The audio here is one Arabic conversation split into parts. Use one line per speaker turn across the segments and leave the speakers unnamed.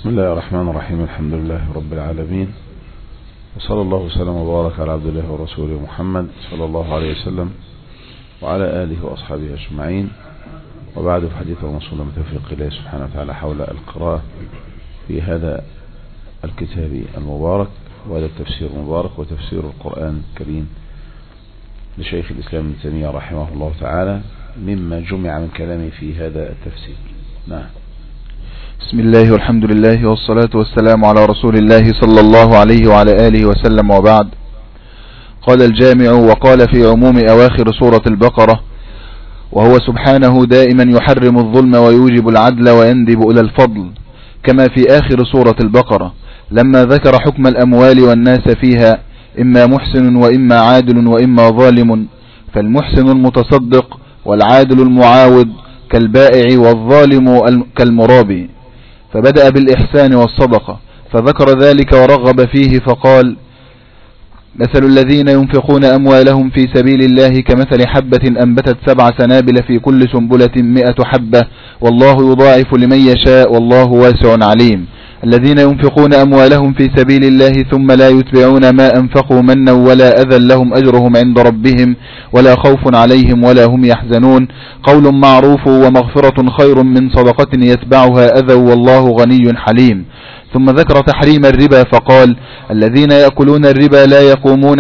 بسم الله الرحمن الرحيم. الحمد لله رب العالمين، وصلى الله وسلم وبارك على عبد الله ورسوله محمد صلى الله عليه وسلم وعلى آله وأصحابه أجمعين، وبعد حديث ورسول من توفيق الله سبحانه وتعالى حول القراءة في هذا الكتاب المبارك وهذا التفسير المبارك وتفسير القرآن الكريم لشيخ الإسلام ابن تيمية رحمه الله تعالى مما جمع من كلامه في هذا التفسير. نعم.
بسم الله والحمد لله والصلاة والسلام على رسول الله صلى الله عليه وعلى آله وسلم، وبعد. قال الجامع: وقال في عموم أواخر سورة البقرة: وهو سبحانه دائما يحرم الظلم ويوجب العدل ويندب إلى الفضل، كما في آخر سورة البقرة لما ذكر حكم الأموال والناس فيها إما محسن وإما عادل وإما ظالم، فالمحسن المتصدق والعادل المعاوض كالبائع والظالم كالمرابي، فبدأ بالإحسان والصدقة فذكر ذلك ورغب فيه فقال: مثل الذين ينفقون أموالهم في سبيل الله كمثل حبة أنبتت 7 سنابل في كل سنبلة 100 حبة والله يضاعف لمن يشاء والله واسع عليم. الذين ينفقون أموالهم في سبيل الله ثم لا يتبعون ما أنفقوا منا ولا أذى لهم أجرهم عند ربهم ولا خوف عليهم ولا هم يحزنون، قول معروف ومغفرة خير من صدقة يتبعها أذى والله غني حليم. ثم ذكر تحريم الربا فقال: الذين يأكلون الربا لا يقومون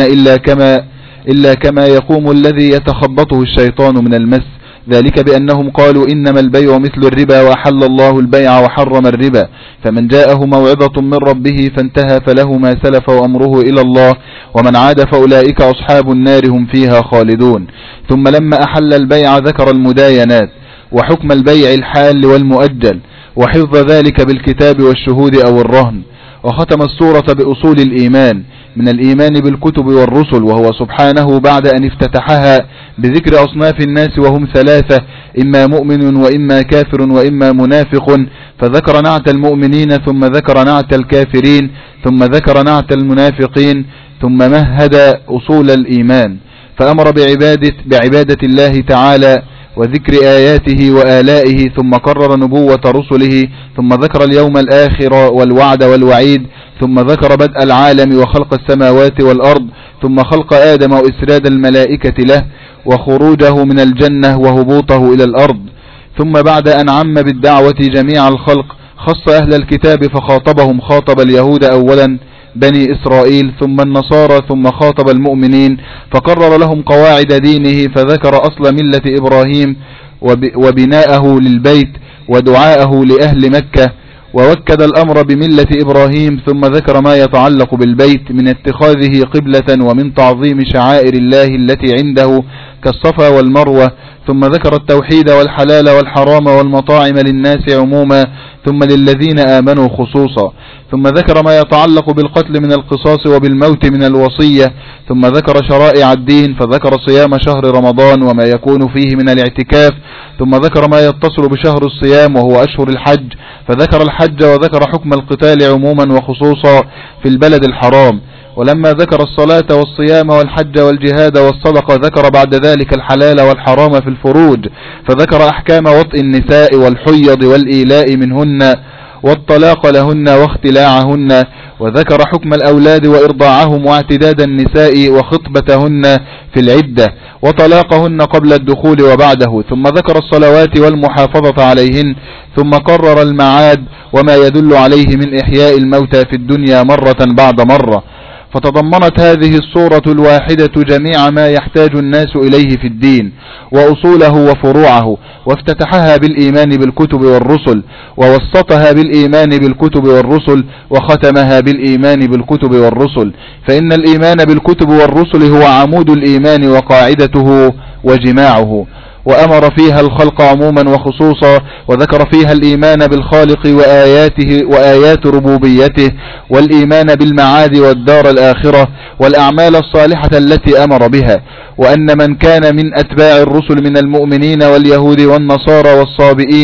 إلا كما يقوم الذي يتخبطه الشيطان من المس، ذلك بأنهم قالوا إنما البيع مثل الربا وحل الله البيع وحرم الربا، فمن جاءه موعظة من ربه فانتهى فله ما سلف وأمره إلى الله ومن عاد فأولئك أصحاب النار هم فيها خالدون. ثم لما أحل البيع ذكر المداينات وحكم البيع الحال والمؤجل وحفظ ذلك بالكتاب والشهود أو الرهن، وختم السورة بأصول الإيمان من الإيمان بالكتب والرسل، وهو سبحانه بعد أن افتتحها بذكر أصناف الناس وهم 3: إما مؤمن وإما كافر وإما منافق، فذكر نعت المؤمنين ثم ذكر نعت الكافرين ثم ذكر نعت المنافقين، ثم مهد أصول الإيمان فأمر بعبادة الله تعالى وذكر آياته وآلائه، ثم قرر نبوة رسله، ثم ذكر اليوم الآخر والوعد والوعيد، ثم ذكر بدء العالم وخلق السماوات والأرض، ثم خلق آدم وإسراد الملائكة له وخروجه من الجنة وهبوطه إلى الأرض. ثم بعد أن عم بالدعوة جميع الخلق خص أهل الكتاب فخاطبهم، خاطب اليهود أولا بني إسرائيل ثم النصارى ثم خاطب المؤمنين فقرر لهم قواعد دينه، فذكر أصل ملة إبراهيم وبناءه للبيت ودعاءه لأهل مكة، ووكد الأمر بملة إبراهيم، ثم ذكر ما يتعلق بالبيت من اتخاذه قبلة ومن تعظيم شعائر الله التي عنده كالصفا والمروة، ثم ذكر التوحيد والحلال والحرام والمطاعم للناس عموما ثم للذين آمنوا خصوصا، ثم ذكر ما يتعلق بالقتل من القصاص وبالموت من الوصية، ثم ذكر شرائع الدين فذكر صيام شهر رمضان وما يكون فيه من الاعتكاف، ثم ذكر ما يتصل بشهر الصيام وهو أشهر الحج فذكر الحج، وذكر حكم القتال عموما وخصوصا في البلد الحرام. ولما ذكر الصلاة والصيام والحج والجهاد والصدقة ذكر بعد ذلك الحلال والحرام في الفروج، فذكر أحكام وطئ النساء والحيض والإيلاء منهن والطلاق لهن واختلاعهن، وذكر حكم الأولاد وإرضاعهم واعتداد النساء وخطبتهن في العدة وطلاقهن قبل الدخول وبعده، ثم ذكر الصلوات والمحافظة عليهن، ثم قرر المعاد وما يدل عليه من إحياء الموتى في الدنيا مرة بعد مرة. فتضمنت هذه الصورة الواحدة جميع ما يحتاج الناس إليه في الدين وأصوله وفروعه، وافتتحها بالإيمان بالكتب والرسل، ووسطها بالإيمان بالكتب والرسل، وختمها بالإيمان بالكتب والرسل، فإن الإيمان بالكتب والرسل هو عمود الإيمان وقاعدته وجماعه، وأمر فيها الخلق عموما وخصوصا، وذكر فيها الإيمان بالخالق وآياته وآيات ربوبيته، والإيمان بالمعاد والدار الآخرة والأعمال الصالحة التي أمر بها، وأن من كان من أتباع الرسل من المؤمنين واليهود والنصارى والصابئين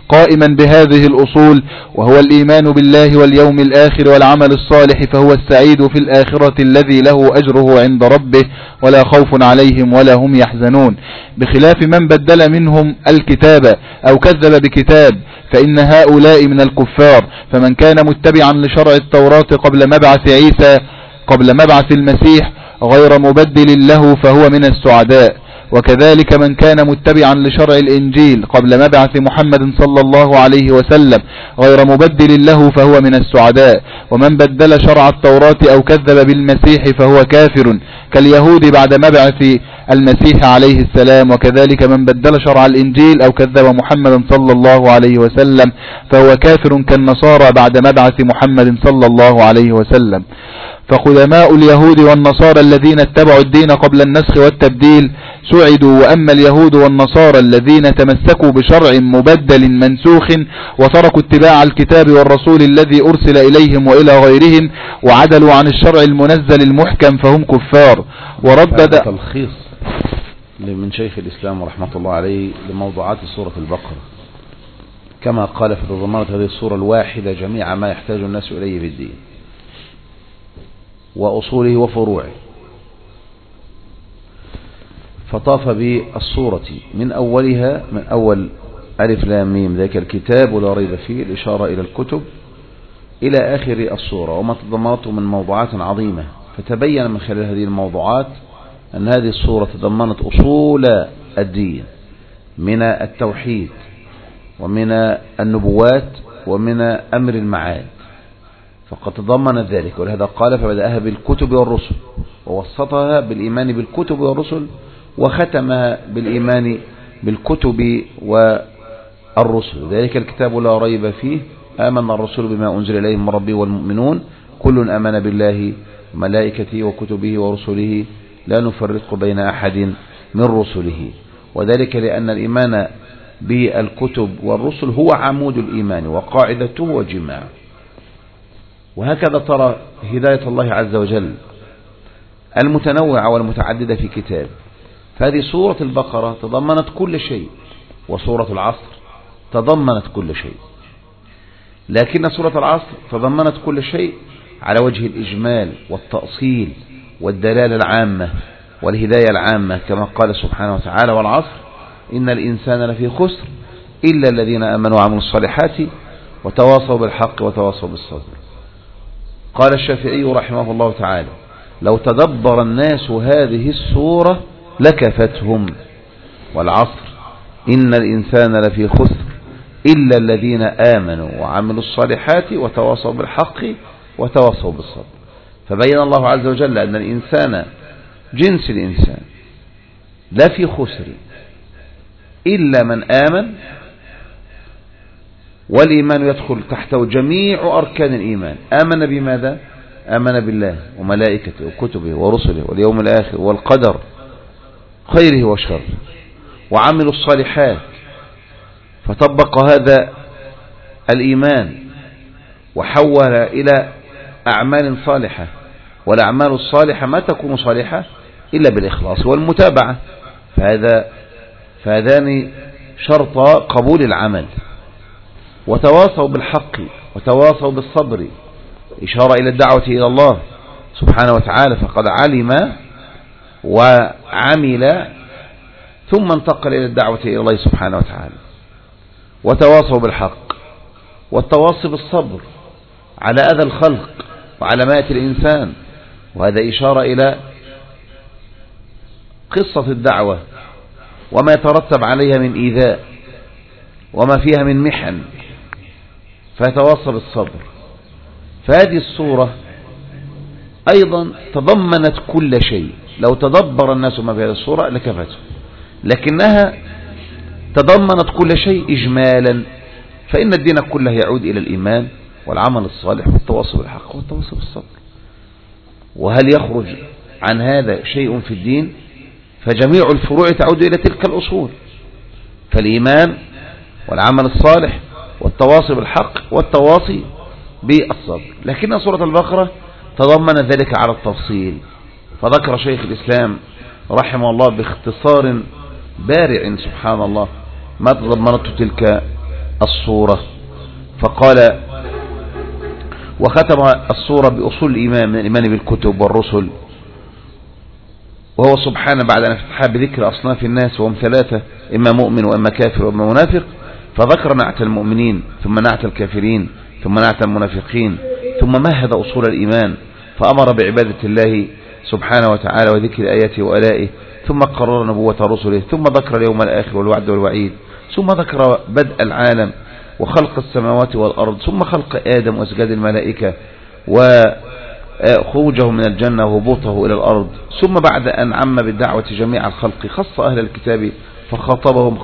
قائما بهذه الأصول، وهو الإيمان بالله واليوم الآخر والعمل الصالح، فهو السعيد في الآخرة الذي له أجره عند ربه ولا خوف عليهم ولا هم يحزنون، بخلاف من بدل منهم الكتاب أو كذب بكتاب، فإن هؤلاء من الكفار. فمن كان متبعا لشرع التوراة قبل مبعث المسيح غير مبدل له فهو من السعداء، وكذلك من كان متبعا لشرع الإنجيل قبل مبعث محمد صلى الله عليه وسلم غير مبدل له فهو من السعداء. ومن بدل شرع التوراة أو كذب بالمسيح فهو كافر كاليهود بعد مبعث المسيح عليه السلام، وكذلك من بدل شرع الإنجيل أو كذب محمد صلى الله عليه وسلم فهو كافر كالنصارى بعد مبعث محمد صلى الله عليه وسلم. فقدماء اليهود والنصارى الذين اتبعوا الدين قبل النسخ والتبديل سعدوا، وأما اليهود والنصارى الذين تمسكوا بشرع مبدل منسوخ وتركوا اتباع الكتاب والرسول الذي أرسل إليهم وإلى غيرهم وعدلوا عن الشرع المنزل المحكم فهم كفار. وردد
تلخيص من شيخ الإسلام رحمة الله عليه لموضوعات سورة البقرة، كما قال في تضمنت هذه السورة الواحدة جميع ما يحتاج الناس إليه في الدين وأصوله وفروعه. فطاف بالصورة من أولها، من أول ألف لام ميم ذاك الكتاب ولا ريب فيه، الإشارة إلى الكتب، إلى آخر الصورة وما تضمنته من موضوعات عظيمة. فتبين من خلال هذه الموضوعات أن هذه الصورة تضمنت أصول الدين من التوحيد ومن النبوات ومن أمر المعاد، فقد تضمن ذلك. ولهذا قال فبدأها بالكتب والرسل، ووسطها بالإيمان بالكتب والرسل، وختمها بالإيمان بالكتب والرسل. ذلك الكتاب لا ريب فيه، آمن الرسول بما أنزل إليه من ربه والمؤمنون كل آمن بالله وملائكته وكتبه ورسله لا نفرق بين أحد من رسله. وذلك لأن الإيمان بالكتب والرسل هو عمود الإيمان وقاعدته وجماعه. وهكذا ترى هداية الله عز وجل المتنوعة والمتعددة في كتاب. فهذه سورة البقرة تضمنت كل شيء، وسورة العصر تضمنت كل شيء، لكن سورة العصر تضمنت كل شيء على وجه الإجمال والتأصيل والدلالة العامة والهداية العامة، كما قال سبحانه وتعالى والعصر إن الإنسان لفي خسر إلا الذين آمنوا وعملوا الصالحات وتواصوا بالحق وتواصوا بالصبر. قال الشافعي رحمه الله تعالى لو تدبر الناس هذه السورة لكفتهم، والعصر إن الإنسان لفي خسر إلا الذين آمنوا وعملوا الصالحات وتواصوا بالحق وتواصوا بالصبر. فبين الله عز وجل أن الإنسان جنس الإنسان لا في خسر إلا من آمن، والإيمان يدخل تحته جميع أركان الإيمان. آمن بماذا؟ آمن بالله وملائكته وكتبه ورسله واليوم الآخر والقدر خيره وشره، وعملوا الصالحات فطبق هذا الإيمان وحول إلى أعمال صالحة، والأعمال الصالحة ما تكون صالحة إلا بالإخلاص والمتابعة، فهذان شرط قبول العمل. وتواصوا بالحق وتواصوا بالصبر، إشارة إلى الدعوة إلى الله سبحانه وتعالى، فقد علم وعمل ثم انتقل إلى الدعوة إلى الله سبحانه وتعالى. وتواصوا بالحق والتواصي بالصبر على أذى الخلق وعلى مات الإنسان، وهذا إشارة إلى قصة الدعوة وما يترتب عليها من إيذاء وما فيها من محن، فيتواصى بالصبر. فهذه الصورة أيضا تضمنت كل شيء، لو تدبر الناس ما في هذه الصورة لكفته، لكنها تضمنت كل شيء إجمالا، فإن الدين كله يعود إلى الإيمان والعمل الصالح والتواصي بالحق والتواصي بالصبر. وهل يخرج عن هذا شيء في الدين؟ فجميع الفروع تعود إلى تلك الأصول، فالإيمان والعمل الصالح والتواصي بالحق والتواصي بالصبر. لكن سورة البقرة تضمن ذلك على التفصيل، فذكر شيخ الإسلام رحمه الله باختصار بارع سبحان الله ما تضمنته تلك الصورة فقال وختم الصورة بأصول الإيمان من الإيمان بالكتب والرسل، وهو سبحانه بعد أن افتتح بذكر أصناف الناس وهم ثلاثة، إما مؤمن وإما كافر وإما منافق، فذكر نعت المؤمنين ثم نعت الكافرين ثم نعت المنافقين، ثم مهد أصول الإيمان فأمر بعبادة الله سبحانه وتعالى وذكر آياته وآلائه، ثم قرر نبوة رسله، ثم ذكر اليوم الآخر والوعد والوعيد، ثم ذكر بدء العالم وخلق السماوات والأرض، ثم خلق آدم وأسجاد الملائكة وخروجه من الجنة وهبوطه إلى الأرض، ثم بعد أن عم بالدعوة جميع الخلق خص أهل الكتاب فخاطبهم،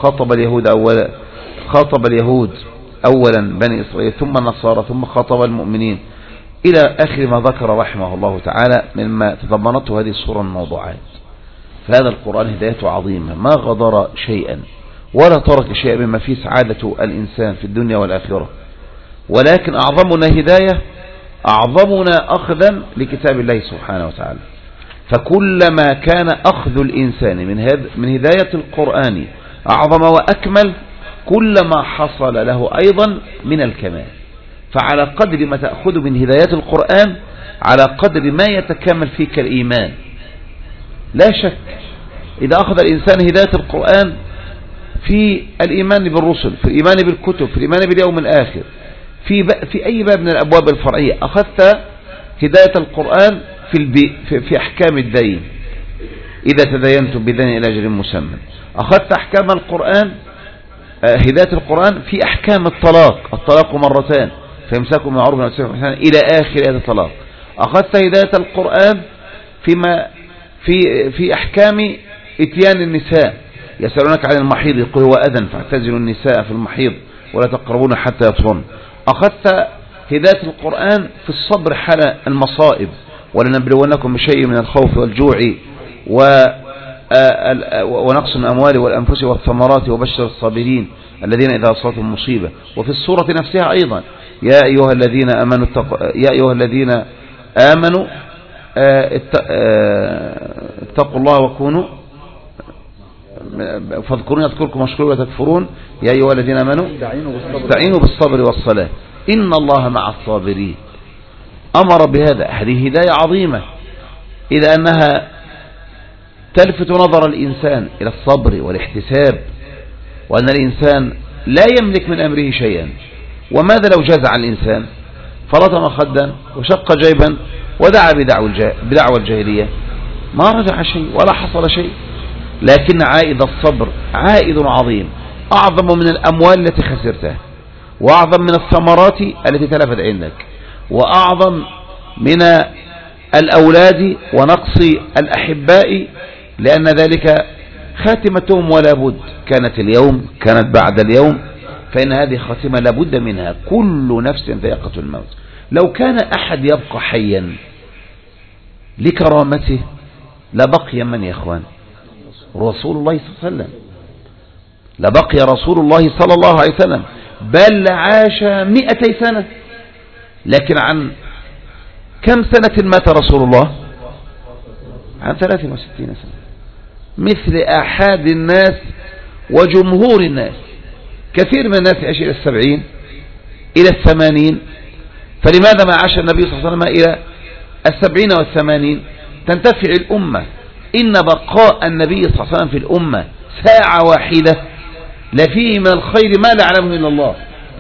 خاطب اليهود أولا بني إسرائيل ثم النصارى ثم خاطب المؤمنين إلى آخر ما ذكر رحمه الله تعالى مما تضمنته هذه الصورة من موضوعات. فهذا القرآن هدايته عظيمة، ما غدر شيئا ولا ترك شيئا مما فيه سعادة الإنسان في الدنيا والآخرة، ولكن أعظمنا هداية أعظمنا أخذا لكتاب الله سبحانه وتعالى. فكلما كان أخذ الإنسان من هداية القرآن أعظم وأكمل كلما حصل له أيضا من الكمال. فعلى قدر ما تأخذ من هدايات القرآن على قدر ما يتكامل فيك الإيمان. لا شك إذا أخذ الإنسان هداية القرآن في الإيمان بالرسل، في الإيمان بالكتب، في الإيمان باليوم الآخر، في أي باب من الأبواب الفرعية، أخذت هداية القرآن في أحكام الدين، إذا تدينتم بدين إلى أجل مسمى، أخذت أحكام القرآن هداية القرآن في أحكام الطلاق مرتان، فإمساك بمعروف أو تسريح بإحسان إلى آخر هذا الطلاق. أخذت هداية القرآن في أحكام إتيان النساء، يسألونك عن المحيض يقول هو أذن فاعتزلوا النساء في المحيض ولا تقربون حتى يطهرن. أخذت هداية القرآن في الصبر حال المصائب، ولنبلونكم بشيء من الخوف والجوع ونقص من الأموال والأنفس والثمرات وبشر الصابرين الذين إذا أصابتهم مصيبة. وفي السورة نفسها أيضا يا أيها الذين آمنوا اتقوا الله وكونوا فاذكرون يذكركم واشكروا وتكفرون يا أيها الذين آمنوا استعينوا بالصبر والصلاة إن الله مع الصابرين. أمر بهذا. هذه هداية عظيمة إلى أنها تلفت نظر الإنسان إلى الصبر والاحتساب، وأن الإنسان لا يملك من أمره شيئا. وماذا لو جزع الإنسان فلطم خدا وشق جيبا ودعا بدعوى الجاهلية؟ ما رجع شيء ولا حصل شيء. لكن عائد الصبر عائد عظيم، أعظم من الأموال التي خسرتها، وأعظم من الثمرات التي تلفت عندك، وأعظم من الأولاد ونقص الأحباء، لأن ذلك خاتمتهم ولا بد، كانت اليوم كانت بعد اليوم، فإن هذه خاتمة لا بد منها، كل نفس ذائقة الموت. لو كان أحد يبقى حيا لكرامته لبقي من يا إخوان؟ رسول الله صلى الله عليه وسلم، لبقي رسول الله صلى الله عليه وسلم، بل عاش 200 سنة. لكن عن كم سنة مات رسول الله؟ عن 63 سنة، مثل أحد الناس وجمهور الناس. كثير من الناس يعيش إلى 70 إلى 80. فلماذا ما عاش النبي صلى الله عليه وسلم إلى 70 و80؟ تنتفع الأمة. إن بقاء النبي صلى الله عليه وسلم في الأمة ساعة واحدة لفيه من الخير ما لا يعلمه إلا الله،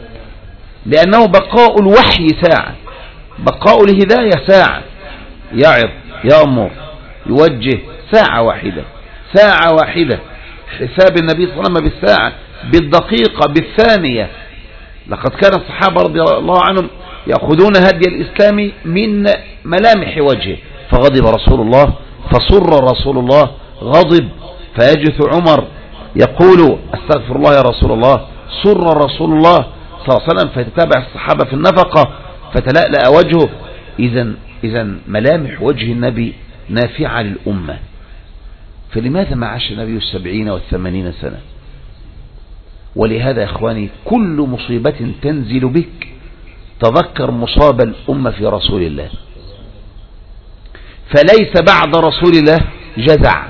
لأنه بقاء الوحي ساعة، بقاء الهداية ساعة، يعظ يأمر يوجه ساعة واحدة، ساعة واحدة. حساب النبي صلى الله عليه وسلم بالساعة، بالدقيقة، بالثانية. لقد كان الصحابة رضي الله عنهم يأخذون هدي الإسلام من ملامح وجهه، فغضب رسول الله فصر رسول الله، غضب فيجث عمر يقول استغفر الله يا رسول الله، صر رسول الله صلى الله عليه وسلم فيتتابع الصحابة في النفقة فتلألأ وجهه. إذن ملامح وجه النبي نافعة للأمة. فلماذا ما عاش النبي 70 و80 سنة؟ ولهذا يا إخواني كل مصيبة تنزل بك تذكر مصاب الأمة في رسول الله. فليس بعد رسول الله جزع.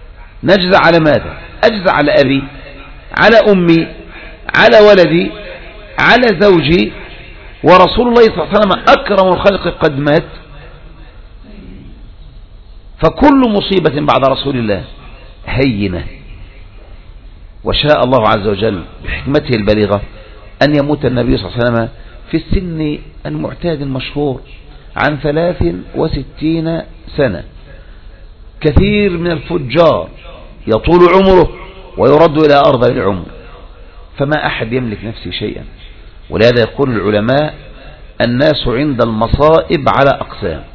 نجزع على ماذا؟ أجزع على أبي، على أمي، على ولدي، على زوجي ورسول الله صلى الله عليه وسلم أكرم الخلق قد مات، فكل مصيبة بعد رسول الله هينة، وشاء الله عز وجل بحكمته البالغة أن يموت النبي صلى الله عليه وسلم في السن المعتاد المشهور عن 63 سنة. كثير من الفجار يطول عمره ويرد إلى أرض العمر، فما أحد يملك نفسه شيئا. ولهذا يقول العلماء الناس عند المصائب على أقسام.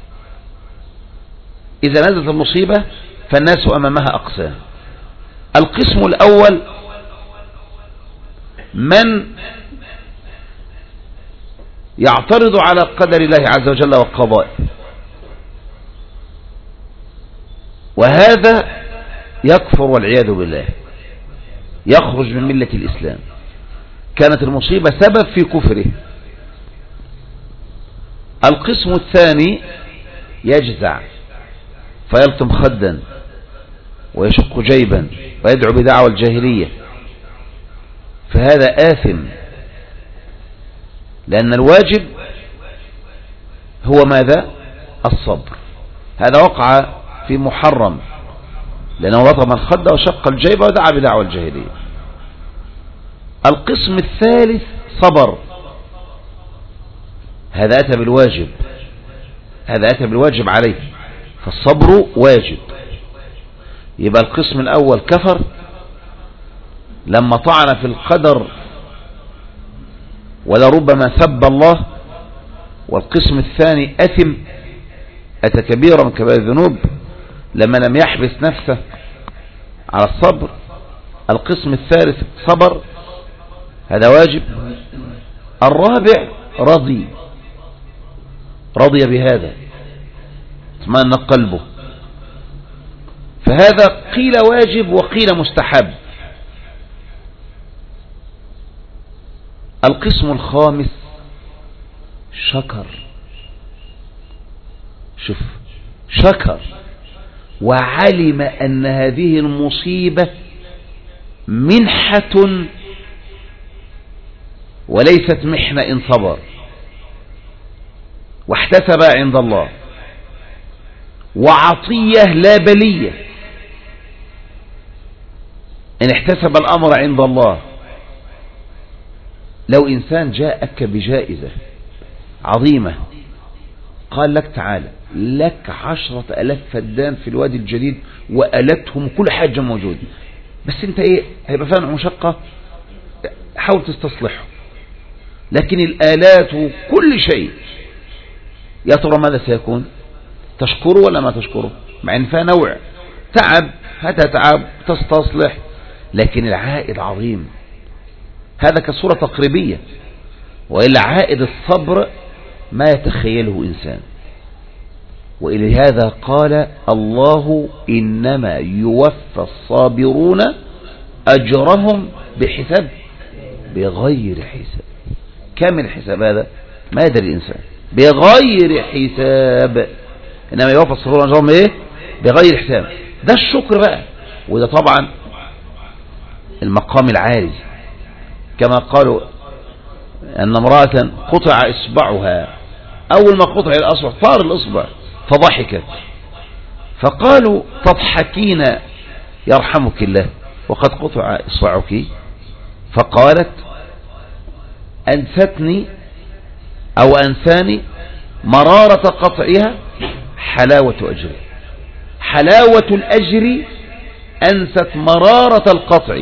إذا نزلت المصيبة فالناس أمامها أقسام. القسم الأول من يعترض على قدر الله عز وجل وقضائه، وهذا يكفر والعياذ بالله، يخرج من ملة الإسلام، كانت المصيبة سبب في كفره. القسم الثاني يجزع فيلطم خدا ويشق جيبا ويدعو بدعوى الجاهلية، فهذا آثم، لأن الواجب هو ماذا؟ الصبر. هذا وقع في محرم لأنه لطم الخد وشق الجيب ودعا بدعوى الجاهلية. القسم الثالث صبر، هذا أتى بالواجب، هذا أتى بالواجب عليه، فالصبر واجب. يبقى القسم الأول كفر لما طعن في القدر ولربما سب الله، والقسم الثاني أثم، أتى كبيرا من كبائر الذنوب لما لم يحبس نفسه على الصبر. القسم الثالث صبر، هذا واجب. الرابع رضي بهذا، اطمأن قلبه، فهذا قيل واجب وقيل مستحب. القسم الخامس شكر، شوف، شكر وعلم أن هذه المصيبة منحة وليست محنة إن صبر، واحتسب عند الله، وعطية لا بلية إن احتسب الأمر عند الله. لو إنسان جاءك بجائزة عظيمة قال لك تعالى لك 10,000 فدان في الوادي الجديد وآلتهم كل حاجة موجودة، بس انت ايه هيبقى فيها مشقة، حاول تستصلحه، لكن الآلات وكل شيء يا ترى ماذا سيكون؟ تشكره ولا ما تشكره؟ مع ان فيها نوع تعب، هتتعب تستصلح، لكن العائد عظيم. هذا كصورة تقريبية، وإلا عائد الصبر ما يتخيله إنسان. وإلى هذا قال الله إنما يوفى الصابرون أجرهم بحساب بغير حساب. كامل الحساب هذا ما يدري الإنسان، بغير حساب، إنما يوفى الصابرون أجرهم إيه؟ بغير حساب. ده الشكر بقى، وده طبعا المقام العالي، كما قالوا أن امرأة قطع إصبعها، أول ما قطع الأصبع طار الإصبع فضحكت، فقالوا تضحكين يرحمك الله وقد قطع إصبعك، فقالت أنستني أو أنساني مرارة قطعها حلاوة أجري. حلاوة الأجر أنست مرارة القطع،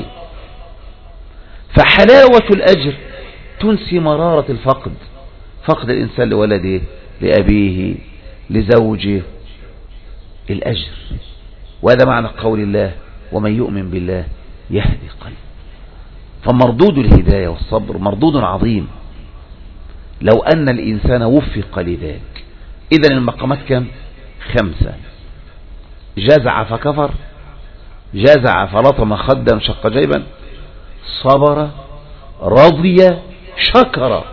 فحلاوة الأجر تنسي مرارة الفقد، فقد الإنسان لولده لأبيه لزوجه، الأجر. وهذا معنى قول الله ومن يؤمن بالله يهدي قلبه. فمردود الهداية والصبر مردود عظيم لو أن الإنسان وفق لذلك. إذن المقامات كم؟ 5: جزع فكفر، جزع فلطم خدا شق جيبا، صبر، رضي، شكر.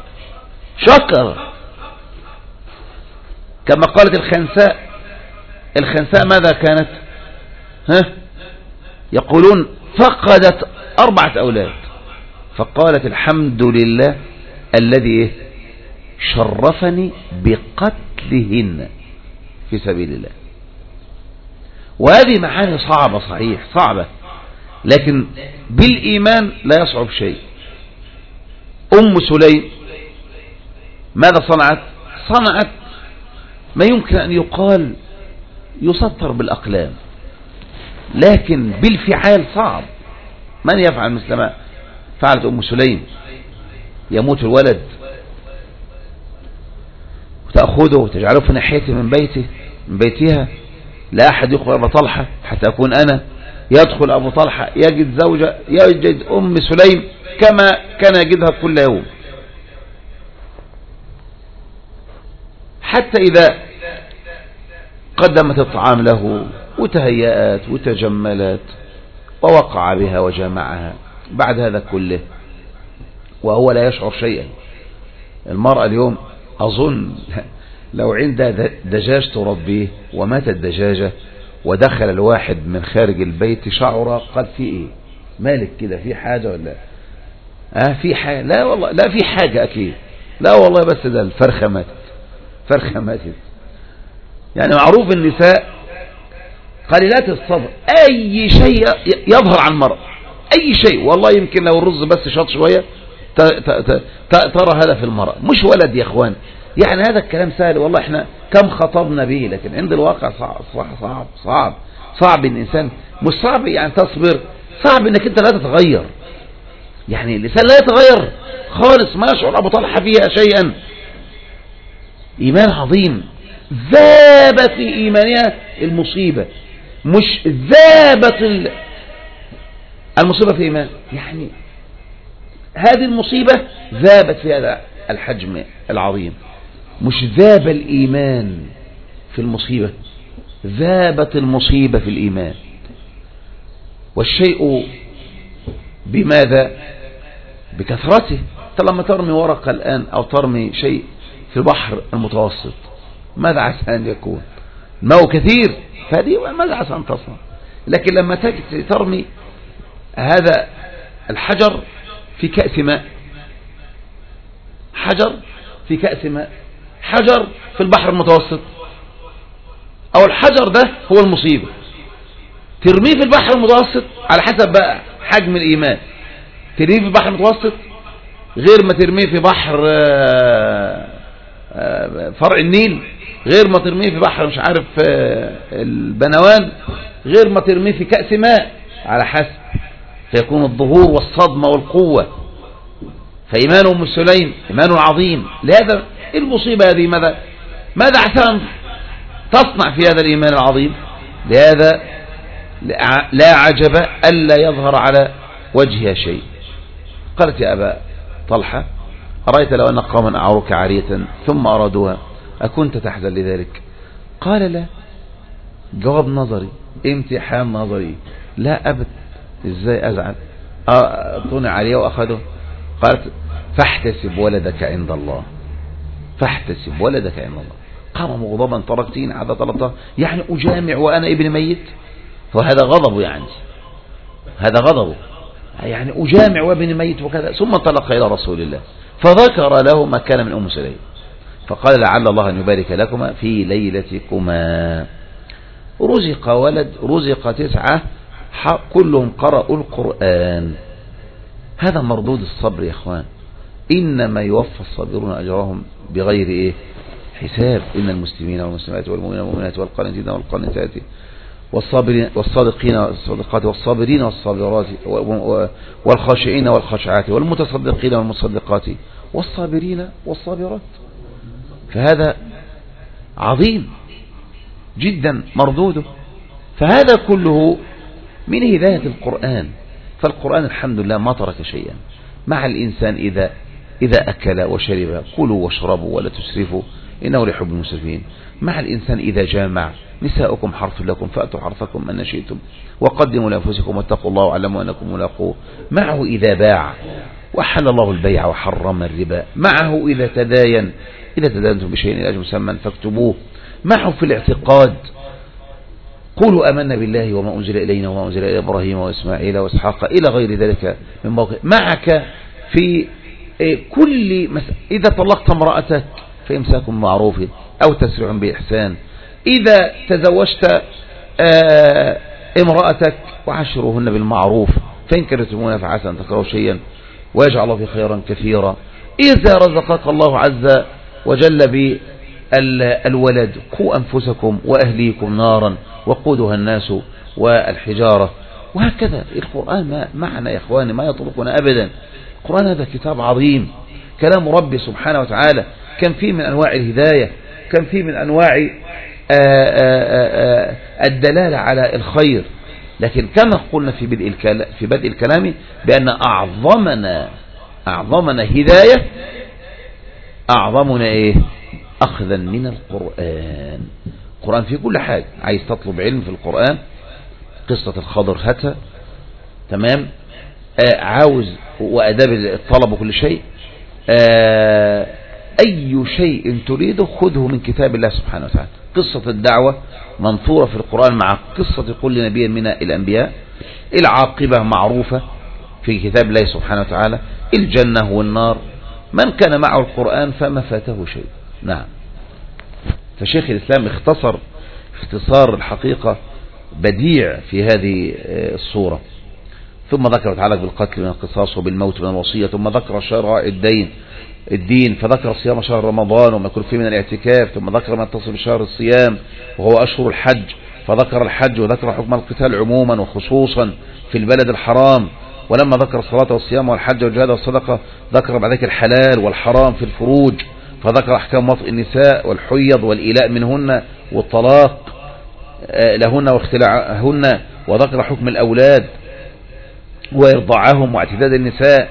كما قالت الخنساء ماذا كانت؟ يقولون فقدت 4 أولاد،
فقالت الحمد لله الذي شرفني بقتلهن في سبيل الله. وهذه معاني صعبة، صحيح صعبة، لكن بالإيمان لا يصعب شيء. أم سليم ماذا صنعت؟ صنعت ما يمكن أن يقال يسطر بالأقلام، لكن بالفعال صعب. من يفعل مثل ما فعلت أم سليم؟ يموت الولد وتأخذه وتجعله في ناحيته من بيتها، لا أحد يدخل أبو طلحة حتى أكون أنا. يدخل أبو طلحة يجد زوجة، يجد أم سليم كما كان يجدها كل يوم، حتى إذا قدمت الطعام له وتهيأت وتجملت ووقع بها وجامعها. بعد هذا كله وهو لا يشعر شيئا. المرأة اليوم أظن لو عندها دجاج تربيه وماتت الدجاجة ودخل الواحد من خارج البيت شعر قد في ايه مالك كده، في حاجة ولا في حاجة؟ لا والله لا في حاجة أكيد، لا والله، بس ده الفرخة ماتت، فرخة ماتت. يعني معروف النساء قليلات الصبر، أي شيء يظهر عن المرأة، أي شيء والله. يمكن لو الرز بس شاط شوية ترى هذا في المرأة، مش ولد يا اخوان. يعني هذا الكلام سهل والله، احنا كم خطبنا به، لكن عند الواقع صعب صعب صعب صعب. الإنسان مش صعب يعني تصبر، صعب انك انت لا تتغير. يعني الإنسان لا يتغير خالص، ما يشعر أبو طلحة فيها شيئا. إيمان عظيم، ذاب في إيمانها المصيبة، مش ذابت المصيبة في إيمان. يعني هذه المصيبة ذابت في هذا الحجم العظيم، مش ذاب الإيمان في المصيبة، ذابت المصيبة في الإيمان. والشيء بماذا؟ بكثرته. انت لما ترمي ورقة الآن أو ترمي شيء في البحر المتوسط ماذا عسى أن يكون؟ الماء كثير، فهذه ماذا عسى أن تصنع؟ لكن لما ترمي هذا الحجر في كأس ماء، حجر في كأس ماء، حجر في البحر المتوسط، أو الحجر ده هو المصيبة. ترميه في البحر المتوسط على حسب بقى حجم الإيمان. ترميه في البحر المتوسط غير ما ترميه في بحر فرع النيل، غير ما ترميه في بحر مش عارف البنوان، غير ما ترميه في كأس ماء، على حسب. فيكون الظهور والصدمة والقوة. فإيمان أم سليم إيمان عظيم. لهذا المصيبة هذه ماذا عسى أن تصنع في هذا الإيمان العظيم؟ لهذا لا عجب ألا يظهر على وجهها شيء. قالت يا أبا طلحة أرأيت لو أن قوما أعروك عارية ثم أرادوها أكنت تحزن لذلك؟ قال لا. جواب نظري، امتحان نظري، لا أبد، إزاي أزعل؟ أعطوني عارية وأخذه. قالت فاحتسب ولدك عند الله، فاحتسب ولدك عند الله. قام مغضبا تركتين عادة طلبتها، يعني أجامع وأنا ابن ميت؟ فهذا غضبه، يعني هذا غضبه، يعني أجامع وابن ميت وكذا. ثم انطلق إلى رسول الله فذكر له ما كان من أم سليم، فقال لعل الله أن يبارك لكما في ليلتكما. رزق ولد، رزق 9، كلهم قرأوا القرآن. هذا مردود الصبر يا اخوان. إنما يوفى الصابرون أجرهم بغير حساب. إن المسلمين والمسلمات والمؤمنين والمؤمنات والقانتين والقانتات والصادقين والصادقات والصابرين والصابرات والخاشعين والخاشعات والمتصدقين والمتصدقات والصابرين والصابرات. فهذا عظيم جدا مردوده. فهذا كله من هداية القرآن. فالقرآن الحمد لله ما ترك شيئا. مع الإنسان إذا أكل وشرب كلوا واشربوا ولا تسرفوا إنه لحب المسرفين. مع الإنسان إذا جامع نساؤكم حرث لكم فأتوا حرثكم من شئتم وقدموا لأنفسكم واتقوا الله واعلموا أنكم ملاقوه. معه إذا باع وحل الله البيع وحرم الربا. معه إذا تداين، إذا تداينتم بشيء إلى أجل مسمى فاكتبوه. معه في الاعتقاد قولوا آمنا بالله وما أنزل إلينا وما أنزل إلى إبراهيم وإسماعيل وإسحاق إلى غير ذلك من موقع. معك في كل إذا طلقت امرأتك فإمساك بمعروف أو تسريح بإحسان، إذا تزوجت امرأتك وعشروهن بالمعروف، فإن كرهتموهن فعسى أن تكرهوا شيئا ويجعل الله فيه خيرا كثيرا. إذا رزقك الله عز وجل بالولد قوا أنفسكم وأهليكم نارا وقودها الناس والحجارة، وهكذا. القرآن معنا يا إخواني، ما يطلقنا أبدا. القرآن هذا كتاب عظيم، كلام ربي سبحانه وتعالى، كان فيه من أنواع الهداية، كان فيه من أنواع الدلالة على الخير. لكن كما قلنا في بدء الكلام بأن أعظمنا هداية، أعظمنا إيه؟ أخذا من القرآن. القرآن في كل حاجة. عايز تطلب علم في القرآن، قصة الخضر هاتها، تمام، عاوز وأداب الطلب وكل شيء، أي شيء تريده خذه من كتاب الله سبحانه وتعالى. قصة الدعوة منثورة في القرآن مع قصة كل نبي من الأنبياء، العاقبة معروفة في كتاب الله سبحانه وتعالى، الجنة والنار، من كان معه القرآن فما فاته شيء. نعم. فشيخ الإسلام اختصار الحقيقة بديع في هذه الصورة. ثم ذكر تعالى بالقتل من القصاص وبالموت من الوصية، ثم ذكر شرع الدين فذكر صيام شهر رمضان وما يكون فيه من الاعتكاف، ثم ذكر ما يتصل بشهر الصيام وهو أشهر الحج، فذكر الحج وذكر حكم القتال عموما وخصوصا في البلد الحرام. ولما ذكر الصلاة والصيام والحج والجهاد والصدقة ذكر بعد ذلك الحلال والحرام في الفروج، فذكر أحكام وطئ النساء والحيض والإيلاء منهن والطلاق لهن واختلاعهن، وذكر حكم الأولاد وإرضاعهم واعتداد النساء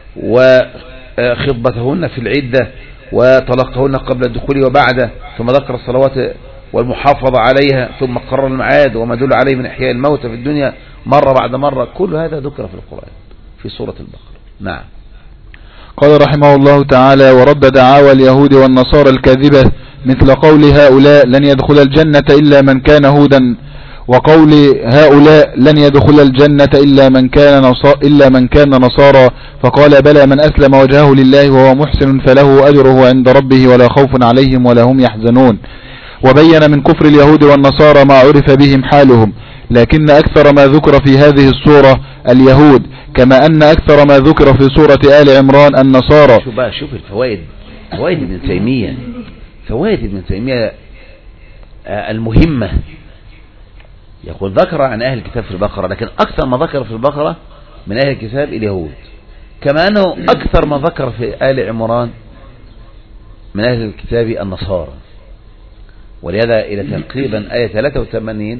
وخطبتهن في العدة وطلاقهن قبل الدخول وبعده، ثم ذكر الصلوات والمحافظة عليها، ثم قرر المعاد وما دل عليه من إحياء الموتى في الدنيا مرة بعد مرة. كل هذا ذكر في القرآن في سورة البقرة. نعم.
قال رحمه الله تعالى: ورد دعاوى اليهود والنصارى الكاذبة مثل قول هؤلاء لن يدخل الجنة إلا من كان هودا، وقول هؤلاء لن يدخل الجنة إلا من كان نصارى، فقال: بلى من أسلم وجهه لله وهو محسن فله أجره عند ربه ولا خوف عليهم ولا هم يحزنون. وبين من كفر اليهود والنصارى ما عرف بهم حالهم، لكن أكثر ما ذكر في هذه السورة اليهود، كما أن أكثر ما ذكر في سورة آل عمران النصارى.
شوف الفوائد، فوائد ابن تيمية المهمة. يقول ذكر عن أهل الكتاب في البقرة، لكن أكثر ما ذكر في البقرة من أهل الكتاب اليهود، كما أنه أكثر ما ذكر في آل عمران من أهل الكتاب النصارى. ولهذا إلى تقريبا آية 83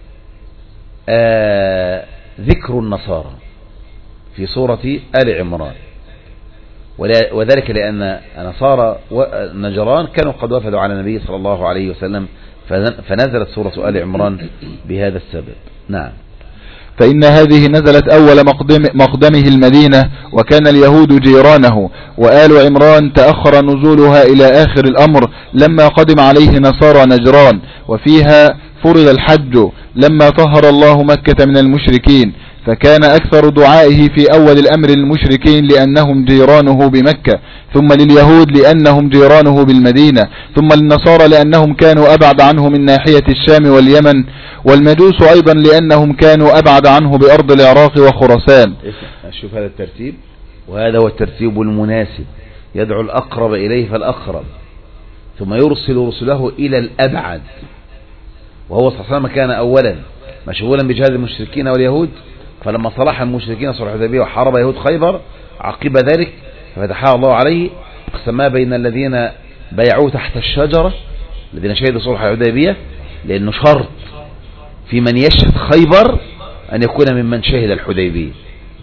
ذكر النصارى في سورة آل عمران، وذلك لأن نصارى نجران كانوا قد وفدوا على النبي صلى الله عليه وسلم، فنزلت سورة آل عمران بهذا السبب. نعم.
فإن هذه نزلت أول مقدمه المدينة، وكان اليهود جيرانه، وآل عمران تأخر نزولها إلى آخر الأمر لما قدم عليه نصارى نجران، وفيها فرض الحج لما طهر الله مكة من المشركين، فكان أكثر دعائه في أول الأمر للمشركين لأنهم جيرانه بمكة، ثم لليهود لأنهم جيرانه بالمدينة، ثم للنصارى لأنهم كانوا أبعد عنه من ناحية الشام واليمن، والمجوس أيضا لأنهم كانوا أبعد عنه بأرض العراق وخراسان.
شوف هذا الترتيب، وهذا هو الترتيب المناسب، يدعو الأقرب إليه فالأقرب، ثم يرسل رسله إلى الأبعد. وهو صلى الله عليه وسلم كان أولا مشغولا بجهاد المشركين واليهود، فلما صلح المشركين صلح الحديبية وحارب يهود خيبر عقب ذلك ففتحها الله عليه، قسمها بين الذين بايعوه تحت الشجرة الذين شهدوا صلح الحديبية، لأنه شرط في من يشهد خيبر أن يكون ممن شهد الحديبية،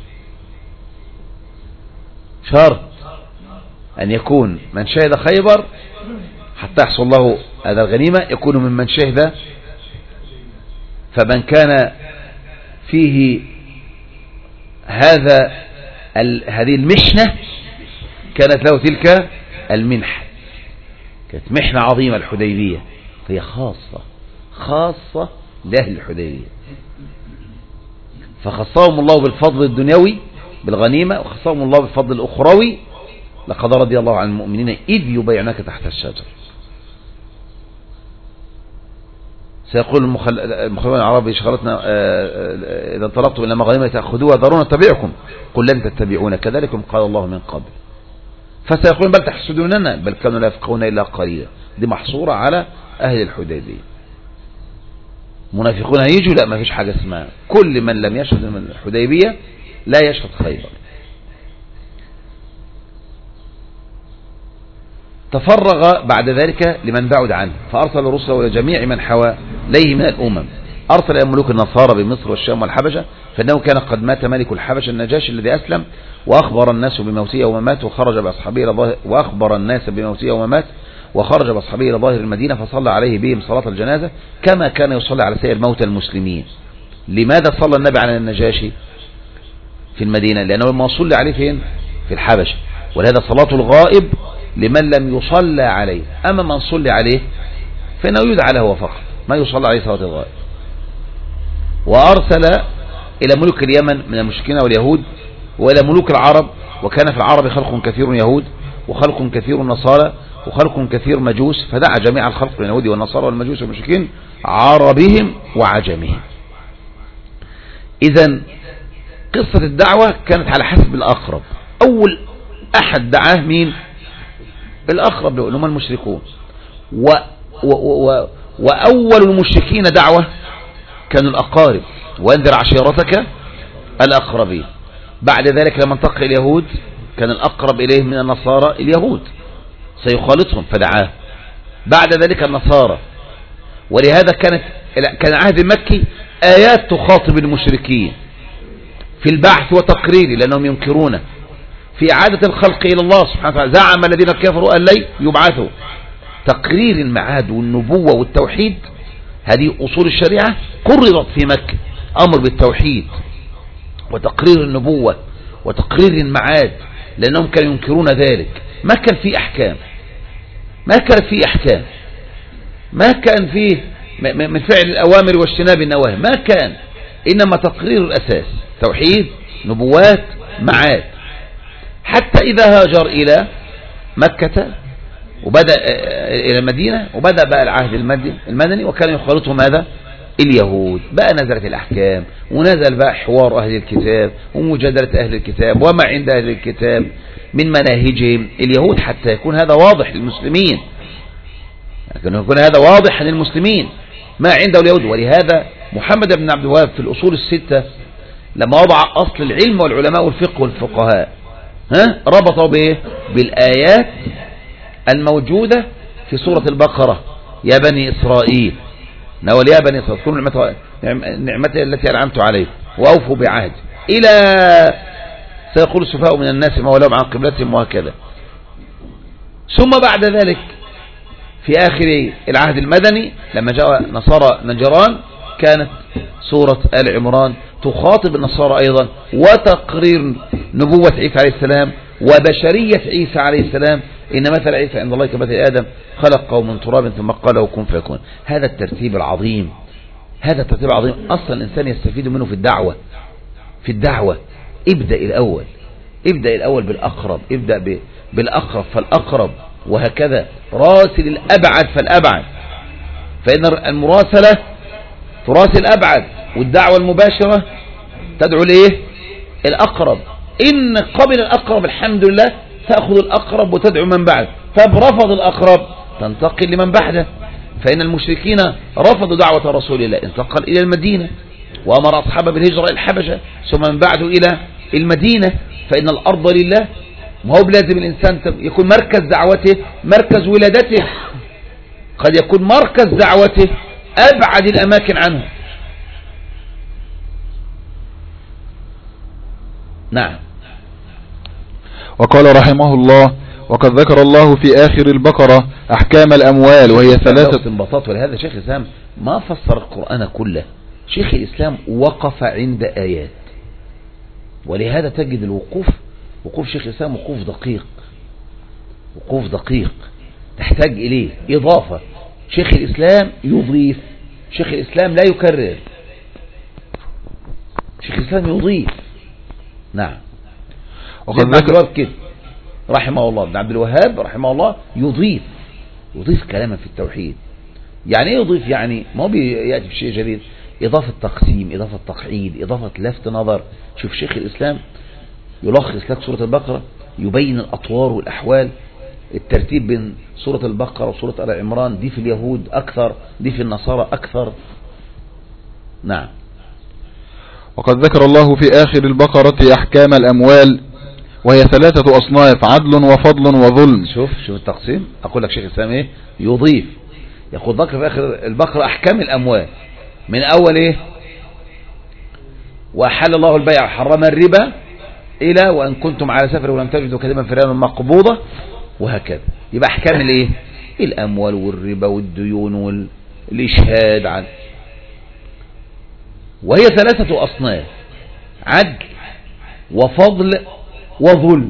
شرط أن يكون من شهد خيبر حتى يحصل له هذا الغنيمة يكون ممن شهد. فمن كان فيه هذه المحنة كانت له تلك المنحة، كانت محنة عظيمة الحديبية، هي خاصة لأهل الحديبية، فخصهم الله بالفضل الدنيوي بالغنيمة وخصهم الله بالفضل الأخروي. لقد رضي الله عن المؤمنين إذ يبايعنك تحت الشجر. سيقول المخلفون العربي شغلتنا إذا انطلقتم إلى مغانم تأخذوها ذرونا نتبعكم قل لن تتبعون كذلكم قال الله من قبل. فسيقولون بل تحسدوننا بل كانوا لا يفقهون إلا قليلا. دي محصورة على أهل الحديبية. منافقون هيجوا؟ لا، ما فيش حاجة اسمها. كل من لم يشهد من الحديبية لا يشهد خيبر. تفرغ بعد ذلك لمن بعد عنه فأرسل رسله إلى جميع من حوى ليه من الأمم. أرسل إلى ملوك النصارى بمصر والشام والحبشة فإنه كان قد مات ملك الحبشة النجاشي الذي أسلم وأخبر الناس بموته يوم مات وخرج بأصحابه إلى ظاهر المدينة فصلى عليه بهم صلاة الجنازة كما كان يصلي على سائر موتى المسلمين. لماذا صلى النبي على النجاشي في المدينة؟ لأنه ما صلى عليه فين؟ في الحبشة. ولهذا صلاة الغائب لمن لم يصلى عليه. أما من صلى عليه فإنه يدعى له فقط، ما يصلى عليه صلاة الغائب. وأرسل إلى ملوك اليمن من المشركين واليهود وإلى ملوك العرب وكان في العرب خلق كثير يهود وخلق كثير نصارى وخلق كثير مجوس فدعا جميع الخلق من اليهود والنصارى والمجوس والمشركين عربهم وعجمهم. إذن قصة الدعوة كانت على حسب الأقرب. أول أحد دعاه مين؟ الأقرب اللي هم المشركون. وأول المشركين دعوة كانوا الأقارب وانذر عشيرتك الأقربين. بعد ذلك لما انتقل اليهود كان الأقرب إليه من النصارى اليهود سيخالطهم فدعاه. بعد ذلك النصارى. ولهذا كان عهد المكي آيات تخاطب المشركين في البعث وتقريره لأنهم ينكرونه، في إعادة الخلق إلى الله سبحانه وتعالى زعم الذين كفروا أن لن يبعثوا، تقرير المعاد والنبوة والتوحيد. هذه أصول الشريعة قررت في مكة، أمر بالتوحيد وتقرير النبوة وتقرير المعاد لأنهم كانوا ينكرون ذلك. ما كان فيه أحكام، ما كان فيه من فعل الأوامر واجتناب النواهي، ما كان، إنما تقرير الأساس توحيد نبوات معاد. حتى إذا هاجر إلى مكة وبدأ إلى المدينة وبدأ بقى العهد المدني وكان يخالطهم هذا اليهود. بقى نزلت الأحكام ونزل بقى حوار أهل الكتاب ومجادلة أهل الكتاب وما عند أهل الكتاب من مناهجهم اليهود حتى يكون هذا واضح للمسلمين، ما عنده اليهود. ولهذا محمد بن عبد الوهاب في الأصول الستة لما وضع أصل العلم والعلماء والفقه والفقهاء ربطوا به بالآيات الموجودة في سورة البقرة يا بني إسرائيل نول يا بني إسرائيل اذكروا نعمتي التي أنعمت عليكم وأوفوا بعهدي إلى سيقول السفهاء من الناس ما ولهم عن قبلتهم وهكذا. ثم بعد ذلك في آخر العهد المدني لما جاء نصارى نجران كانت سورة آل عمران تخاطب النصارى أيضا وتقرير نبوة عيسى عليه السلام وبشرية عيسى عليه السلام إن مثل عيسى عند الله كمثل آدم خلقه من تراب ثم قال له كن فيكون. هذا الترتيب العظيم أصلا الإنسان يستفيد منه في الدعوة. ابدأ الأول بالأقرب، ابدأ بالأقرب فالأقرب وهكذا راسل الأبعد فالأبعد، فإن المراسلة تراسل الأبعد والدعوة المباشرة تدعو لإيه؟ الأقرب. إن قبل الأقرب الحمد لله تأخذ الأقرب وتدعو من بعد. طب رفض الأقرب تنتقل لمن بعده. فإن المشركين رفضوا دعوة رسول الله انتقل إلى المدينة وأمر أصحابه بالهجرة إلى الحبشة ثم من بعده إلى المدينة. فإن الأرض لله، ما هو بلازم الإنسان يكون مركز دعوته مركز ولادته، قد يكون مركز دعوته أبعد الأماكن عنه. نعم.
وقال رحمه الله وقد ذكر الله في آخر البقرة أحكام الأموال وهي ثلاثة
انبساط. ولهذا شيخ الإسلام ما فسر القرآن كله، شيخ الإسلام وقف عند آيات. ولهذا تجد وقوف شيخ الإسلام وقوف دقيق تحتاج إليه إضافة. شيخ الإسلام يضيف، شيخ الإسلام لا يكرر، شيخ الإسلام يضيف. نعم.
وقد
ابن عبد الوهاب كده رحمه الله، ابن عبد الوهاب رحمه الله يضيف كلاما في التوحيد. يعني ايه يضيف؟ يعني ما هو بيأتي بشيء جديد، إضافة تقسيم، إضافة تقعيد، إضافة لفت نظر. شوف شيخ الإسلام يلخص لك سورة البقرة، يبين الأطوار والأحوال، الترتيب بين سورة البقرة وسورة آل عمران، دي في اليهود أكثر، دي في النصارى أكثر. نعم.
وقد ذكر الله في آخر البقرة أحكام الأموال، وهي 3 أصناف: عدل وفضل وظلم.
شوف التقسيم. أقول لك شيخ الإسلام إيه؟ يضيف. يقول ذكر في آخر البقرة أحكام الأموال، من أول إيه؟ وأحل الله البيع وحرم الربا، إلى وإن كنتم على سفر ولم تجدوا كذبا فرياما مقبوضة، وهكذا. يبقى أحكام الإيه؟ الأموال والربا والديون والإشهاد عن، وهي 3 أصناف: عدل وفضل وظلم.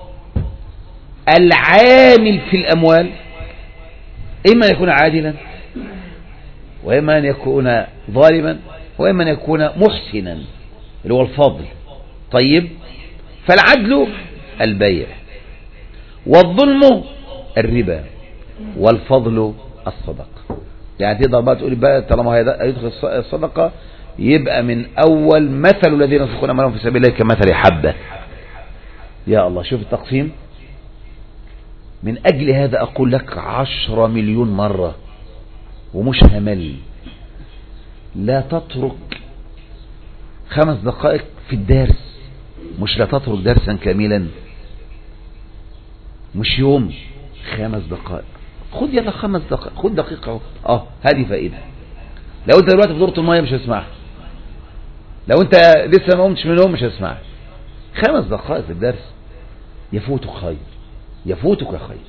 العامل في الأموال إما أن يكون عادلا، وإما أن يكون ظالما، وإما أن يكون محسنا، اللي هو الفضل. طيب، فالعدل البيع، والظلم الربا، والفضل الصدقة. يعني تقدر بقى تقول بقى طالما هيدخل الصدقة يبقى من أول مثل الذين ينفقون أموالهم في سبيل الله كمثل حبة. يا الله، شوف التقسيم. من أجل هذا أقول لك 10 مليون مرة ومش همل، لا تترك 5 دقائق في الدرس، مش لا تترك درسا كاملا، مش يوم، 5 دقائق. خد يلا 5 دقائق، خد دقيقة هذه فائدة. لو انت دلوقتي في دورة المية مش هتسمعها، لو انت لسه ما قمتش من النوم مش هتسمعها. 5 دقائق في الدرس يفوتك خير، يفوتك خير.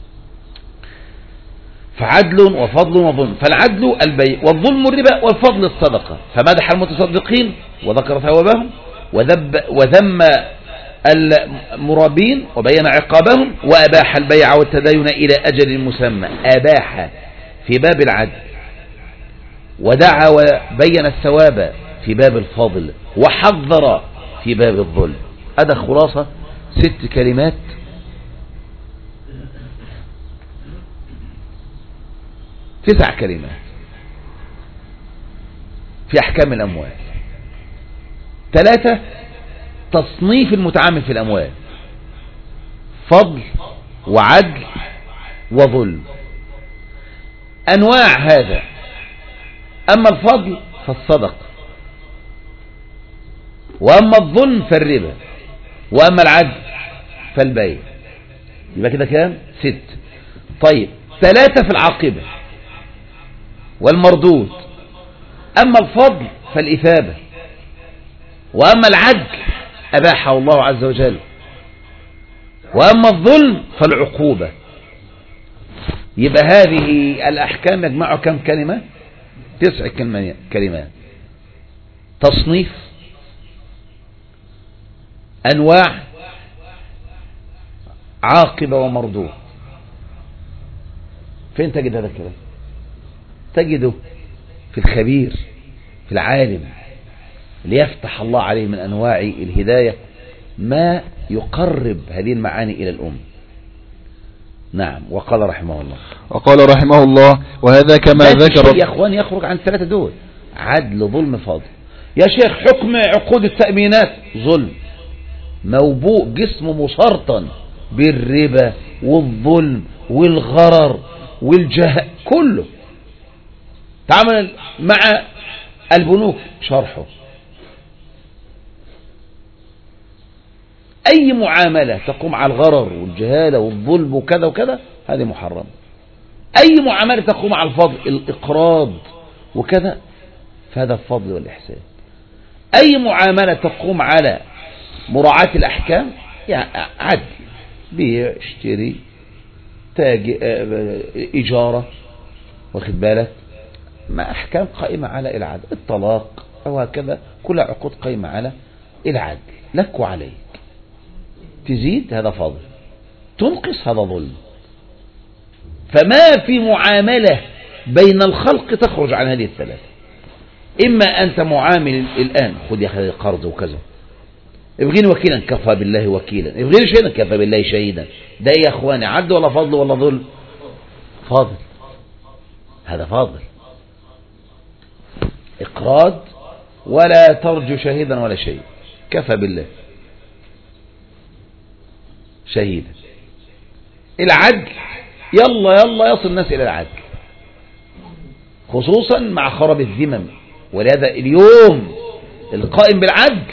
فعدل وفضل وظلم. فالعدل البيع، والظلم الربا، والفضل الصدقة. فمدح المتصدقين وذكر ثوابهم، وذم المرابين وبين عقابهم، وأباح البيع والتداين إلى أجل مسمى. أباح في باب العدل، ودعا وبين الثواب في باب الفضل، وحذر في باب الظلم. هذا خلاصة 6 كلمات تسع كلمات في أحكام الأموال. 3 تصنيف المتعامل في الأموال: فضل وعدل وظلم. أنواع هذا: أما الفضل فالصدقة، وأما الظلم فالربا، وأما العدل فالبيع. يبقى كده كام؟ 6. طيب، 3 في العاقبة والمردود. أما الفضل فالإثابة، وأما العدل أباحه الله عز وجل، وأما الظلم فالعقوبة. يبقى هذه الأحكام يجمعوا كم كلمة؟ 9 كلمات: تصنيف، أنواع، عاقبة، ومردود. فين تجد هذا الكلام؟ تجده في الخبير، في العالم، ليفتح الله عليه من أنواع الهداية ما يقرب هذه المعاني إلى الأم. نعم. وقال رحمه الله
وهذا كما ذكر.
يا أخوان يخرج عن 3 دول: عدل، ظلم، فضل. يا شيخ حكم عقود التأمينات ظلم، موبوء، جسمه مسرطن بالربا والظلم والغرر والجهل كله. تعامل مع البنوك، شرحه: أي معاملة تقوم على الغرر والجهالة والظلم وكذا وكذا هذه محرمة. أي معاملة تقوم على الفضل، الإقراض وكذا، فهذا الفضل والإحسان. أي معاملة تقوم على مراعاة الأحكام، يعني عدل، بيع، اشتري، إجارة، واخد بالك، ما أحكام قائمة على العدل، الطلاق أو هكذا، كل عقود قائمة على العدل، لك وعليك. تزيد هذا فضل، تنقص هذا ظلم. فما في معاملة بين الخلق تخرج عن هذه 3. إما أنت معامل الآن، خذ يا أخي قرض وكذا، ابغيني وكيلا كفى بالله وكيلا، ابغيني شهيدا كفى بالله شهيدا. ده ايه يا اخواني؟ عدل ولا فضل ولا ظلم؟ فاضل، هذا فاضل. اقراض ولا ترجو شهيدا ولا شيء، كفى بالله شهيدا. العدل يلا يلا يصل الناس الى العدل، خصوصا مع خراب الذمم. ولهذا اليوم القائم بالعدل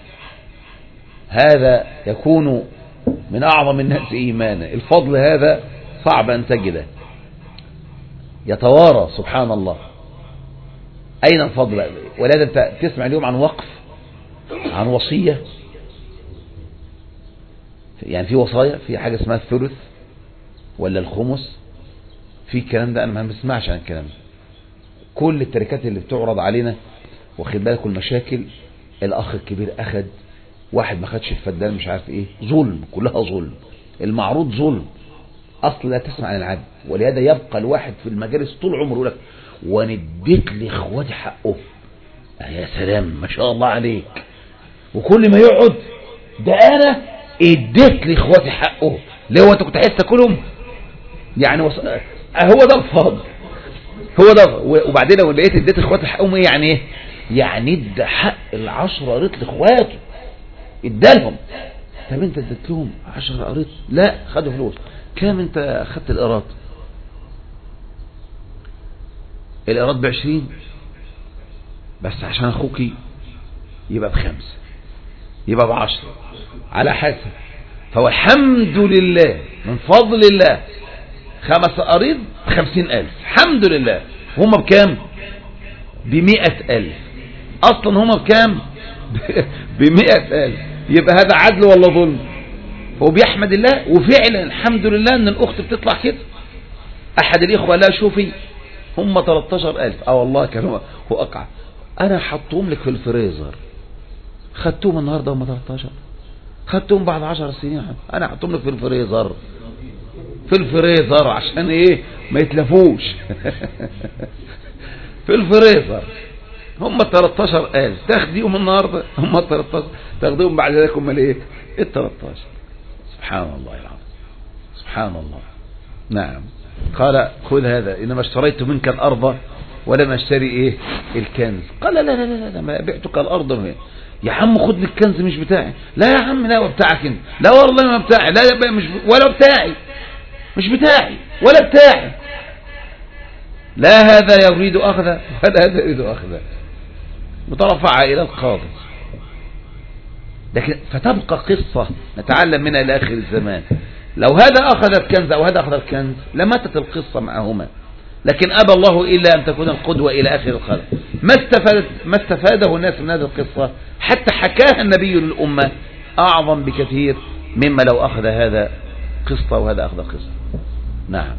هذا يكون من أعظم الناس إيمانا. الفضل هذا صعب أن تجده، يتوارى سبحان الله. أين الفضل؟ ولهذا أنت تسمع اليوم عن وقف، عن وصية، يعني في وصايا، في حاجة اسمها الثلث ولا الخمس، في الكلام ده. أنا ما بسمعش عن الكلام ده. كل التركات اللي بتعرض علينا، واخد بالك المشاكل، الأخ الكبير أخد، واحد ما خدش الفدان، مش عارف ايه، ظلم، كلها ظلم. المعروض ظلم، اصل لا تسمع عن العدل. ولهذا يبقى الواحد في المجالس طول عمره يقول لك ونديت لاخواتي حقه. يا سلام ما شاء الله عليك. وكل ما يقعد ده انا اديت لاخواتي حقه. ليه؟ هو انت كنت عايز تاكلهم؟ يعني هو ده الفضل، هو ده. وبعدين لو لقيت اديت لاخواتي حقهم، ايه يعني؟ ايه يعني؟ ادى حق ال10 قريت لاخواته، ادالهم. طب انت اديت لهم 10 قريت؟ لا، خدوا فلوس. كام انت اخدت القراط؟ القراط ب20، بس عشان اخوكي يبقى ب5، يبقى ب10 على حسب. فهو الحمد لله من فضل الله 5 قريط ب50,000، الحمد لله. هم بكام؟ ب100,000. اصلا هم بكام؟ ب100,000. يبقى هذا عدل ولا ظلم؟ هو بيحمد الله. وفعلا الحمد لله ان الاخت بتطلع كده. احد الاخوه لا شوفي هم 13,000. والله كانوا وقع. انا حطهم لك في الفريزر، خدتهم النهارده هم 13، خدتهم بعد 10 سنين. انا حطهم لك في الفريزر، في الفريزر عشان ايه؟ ما يتلفوش. في الفريزر. هم 13,000 تاخديهم النهارده، هم 13 تاخديهم بعد ذلك هم الايه؟ ال13. سبحان الله العظيم، سبحان الله. نعم. قال خذ هذا، انما اشتريت منك الارض ولم اشتري ايه؟ الكنز. قال لا لا لا لا، ما بعتك الارض. يا عم خد لي الكنز مش بتاعي. لا يا عم، لا بتاعك انت. لا والله ما بتاعي. لا مش ولا بتاعي، مش بتاعي ولا بتاعي. لا هذا يريد اخذه ولا هذا يريد اخذه. مترفع الى القاضي. لكن فتبقى قصة نتعلم منها الى اخر الزمان. لو هذا اخذ الكنز او هذا اخذ الكنز لماتت القصة معهما. لكن ابى الله الا ان تكون القدوة الى اخر الخلق. ما استفاده الناس من هذه القصة حتى حكاها النبي للامة اعظم بكثير مما لو اخذ هذا قصة وهذا اخذ قصة. نعم.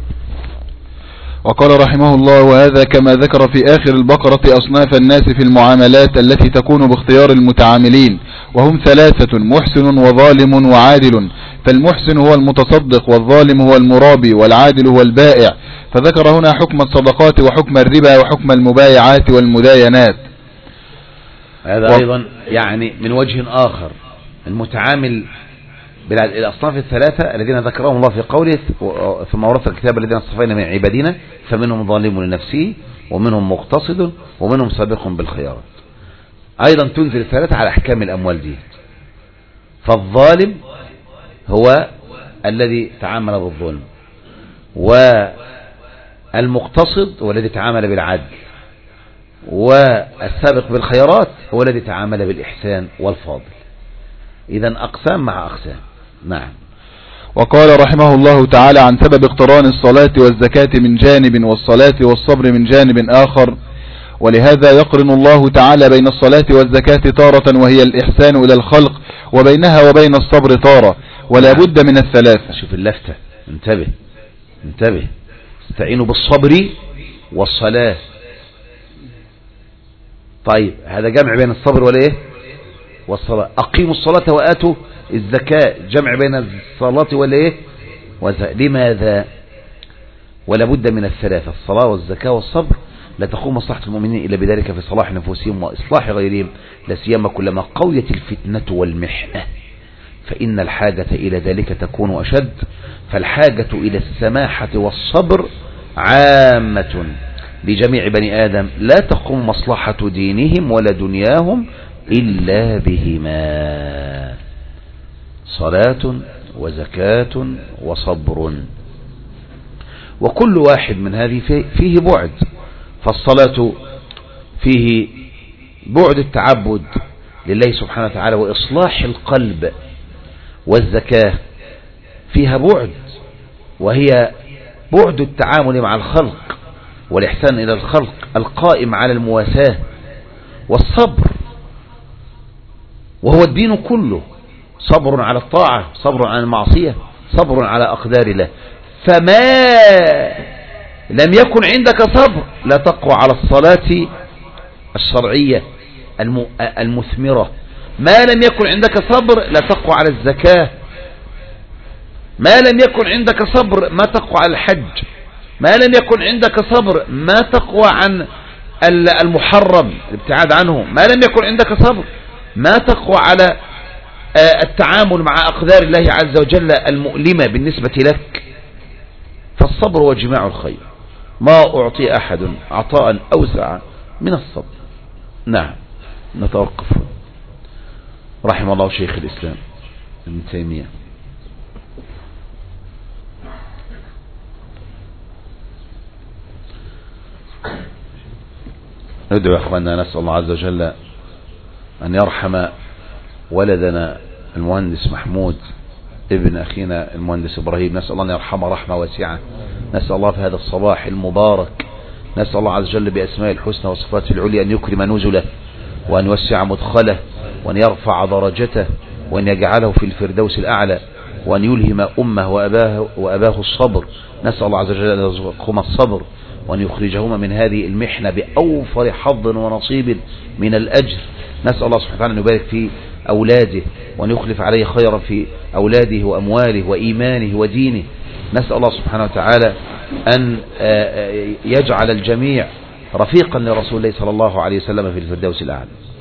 وقال رحمه الله: وهذا كما ذكر في آخر البقرة أصناف الناس في المعاملات التي تكون باختيار المتعاملين، وهم 3: محسن وظالم وعادل. فالمحسن هو المتصدق، والظالم هو المرابي، والعادل هو البائع. فذكر هنا حكم الصدقات وحكم الربا وحكم المبايعات والمداينات.
هذا أيضا يعني من وجه آخر المتعامل بالأصناف الثلاثة الذين ذكرهم الله في قوله: ثم ورثنا الكتاب الذين اصطفينا من عبادنا فمنهم ظالم لنفسه ومنهم مقتصد ومنهم سابق بالخيرات. أيضا تنزل الثلاثة على أحكام الأموال دي. فالظالم هو الذي تعامل بالظلم، والمقتصد هو الذي تعامل بالعدل، والسابق بالخيرات هو الذي تعامل بالإحسان والفاضل. إذن أقسام مع أقسام. نعم.
وقال رحمه الله تعالى عن سبب اقتران الصلاة والزكاة من جانب والصلاة والصبر من جانب آخر: ولهذا يقرن الله تعالى بين الصلاة والزكاة تارة وهي الإحسان إلى الخلق، وبينها وبين الصبر تارة، ولا بد من الثلاثة.
شوف اللفتة، انتبه انتبه. استعينوا بالصبر والصلاة. طيب هذا جمع بين الصبر والإيه؟ والصلاة. أقيموا الصلاة وآتوا الزكاة، جمع بين الصلاة والإيه؟ لماذا؟ ولا بد من الثلاثة: الصلاة والزكاة والصبر. لا تقوم مصلحة المؤمنين إلا بذلك في صلاح نفوسهم وإصلاح غيرهم، لا سيما كلما قويت الفتنة والمحنة، فإن الحاجة إلى ذلك تكون أشد. فالحاجة إلى السماحة والصبر عامة لجميع بني آدم، لا تقوم مصلحة دينهم ولا دنياهم إلا بهما: صلاة وزكاة وصبر. وكل واحد من هذه فيه بعد. فالصلاة فيه بعد التعبد لله سبحانه وتعالى وإصلاح القلب، والزكاة فيها بعد، وهي بعد التعامل مع الخلق والإحسان إلى الخلق القائم على المواساة، والصبر وهو الدين كله: صبر على الطاعة، صبر عن المعصية، صبر على أقدار الله. فما لم يكن عندك صبر لا تقوى على الصلاة الشرعية المثمرة، ما لم يكن عندك صبر لا تقوى على الزكاة، ما لم يكن عندك صبر ما تقوى على الحج، ما لم يكن عندك صبر ما تقوى عن المحرم الابتعاد عنه، ما لم يكن عندك صبر ما تقوى على التعامل مع أقدار الله عز وجل المؤلمة بالنسبة لك. فالصبر هو جماع الخير، ما أعطي أحد عطاء أوسع من الصبر. نعم، نتوقف. رحم الله شيخ الإسلام ابن تيمية. ندعو يا أخواننا، نسأل الله عز وجل أن يرحم ولدنا المهندس محمود ابن أخينا المهندس إبراهيم، نسأل الله أن يرحمه رحمة واسعة. نسأل الله في هذا الصباح المبارك، نسأل الله عز وجل بأسماء الحسنى وصفاته العليا أن يكرم نزله، وأن يوسع مدخله، وأن يرفع درجته، وأن يجعله في الفردوس الأعلى، وأن يلهم أمه وأباه الصبر. نسأل الله عز وجل أن يرزقهما الصبر، وأن يخرجهما من هذه المحنة بأوفر حظ ونصيب من الأجر. نسأل الله سبحانه وتعالى أن يبارك في أولاده، وأن يخلف عليه خيرا في أولاده وأمواله وإيمانه ودينه. نسأل الله سبحانه وتعالى أن يجعل الجميع رفيقا لرسول الله صلى الله عليه وسلم في الفردوس الأعلى.